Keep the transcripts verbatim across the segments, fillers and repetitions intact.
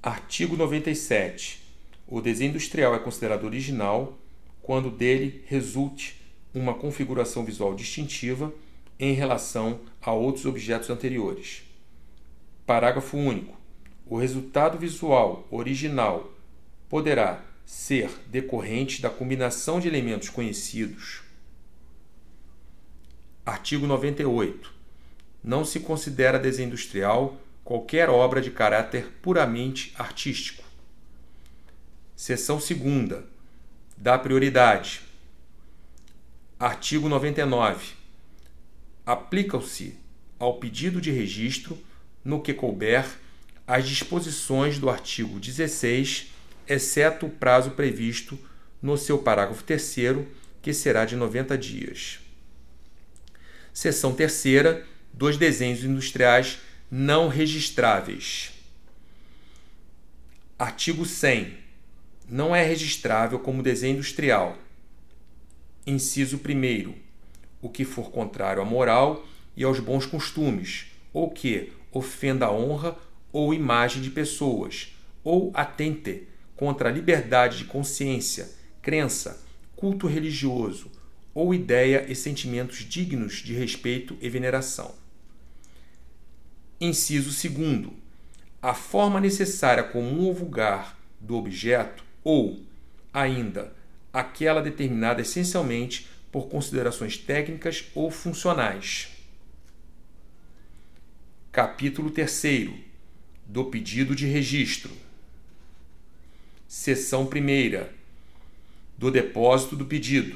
Artigo noventa e sete. O desenho industrial é considerado original quando dele resulte uma configuração visual distintiva em relação a outros objetos anteriores. Parágrafo único. O resultado visual original poderá ser decorrente da combinação de elementos conhecidos. Artigo noventa e oito. Não se considera desenho industrial qualquer obra de caráter puramente artístico. Seção segunda. Dá prioridade. Artigo noventa e nove. Aplicam-se ao pedido de registro, no que couber, as disposições do artigo dezesseis, exceto o prazo previsto no seu parágrafo terceiro, que será de noventa dias. Seção terceira. Dos desenhos industriais não registráveis. Artigo cem. Não é registrável como desenho industrial. Inciso primeiro. O que for contrário à moral e aos bons costumes, ou que ofenda a honra ou imagem de pessoas, ou atente contra a liberdade de consciência, crença, culto religioso, ou ideia e sentimentos dignos de respeito e veneração. Inciso segundo. A forma necessária comum ou vulgar do objeto, ou, ainda, aquela determinada essencialmente por considerações técnicas ou funcionais. Capítulo terceiro. Do pedido de registro. Seção primeira. Do depósito do pedido.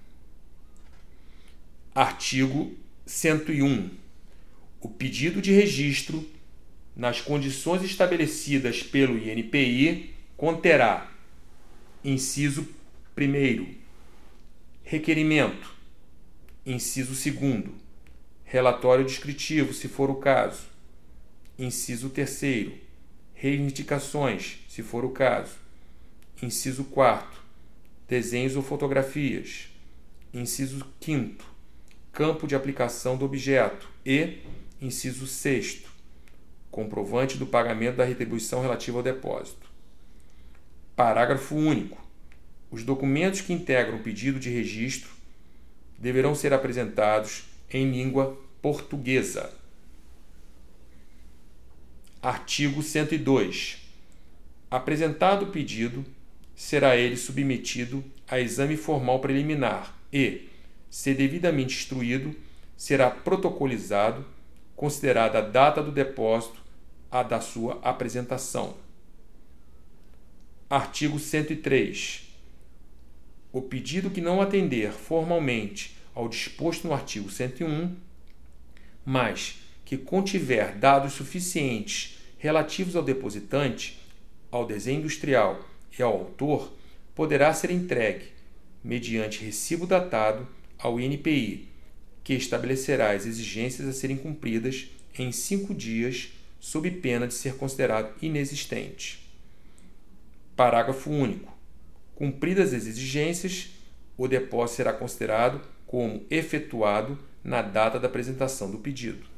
Artigo cento e um. O pedido de registro, nas condições estabelecidas pelo I N P I, conterá: inciso primeiro, requerimento; inciso segundo, relatório descritivo, se for o caso; inciso terceiro, reivindicações, se for o caso; inciso quarto, desenhos ou fotografias; inciso quinto, campo de aplicação do objeto; e inciso sexto, comprovante do pagamento da retribuição relativa ao depósito. Parágrafo único. Os documentos que integram o pedido de registro deverão ser apresentados em língua portuguesa. Artigo cento e dois. Apresentado o pedido, será ele submetido a exame formal preliminar e, se devidamente instruído, será protocolizado, considerada a data do depósito a da sua apresentação. Artigo cento e três. O pedido que não atender formalmente ao disposto no artigo cento e um, mas que contiver dados suficientes relativos ao depositante, ao desenho industrial e ao autor, poderá ser entregue, mediante recibo datado, ao I N P I, que estabelecerá as exigências a serem cumpridas em cinco dias, sob pena de ser considerado inexistente. Parágrafo único. Cumpridas as exigências, o depósito será considerado como efetuado na data da apresentação do pedido.